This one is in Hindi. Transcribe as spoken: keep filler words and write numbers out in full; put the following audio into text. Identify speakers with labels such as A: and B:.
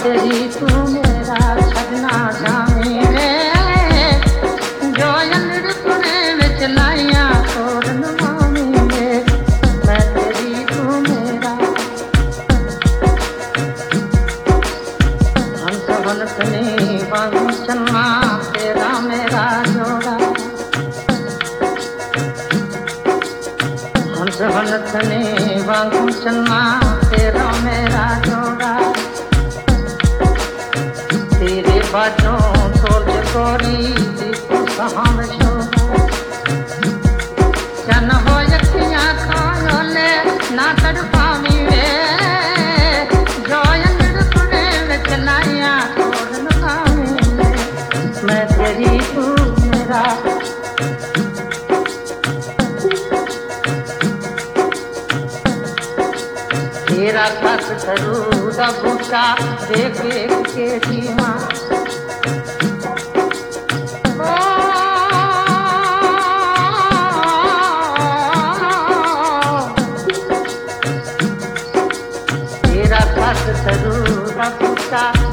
A: तेरी तू मेरा छड़ना जामी वे जो अंदरपुरे विच लाइया तोड़न मामी वे मैं तेरी तू मेरा हंस हंसने वांगू चलना तेरा मेरा जोड़ा हंस हंसने वांगू चलना तेरा मेरा जोड़ा तेरे बाजों तोड़ गोरी देखो सहाम शोभा चन हो यखियां खायोले ना तड़पावी वे जो अंदरपुरे विच लाइया तोड़न मामी वे मैं तेरी तू मेरा तेरा सस सरू दा बूटा देख देख के जीवा तेरा सस सरू दा बूटा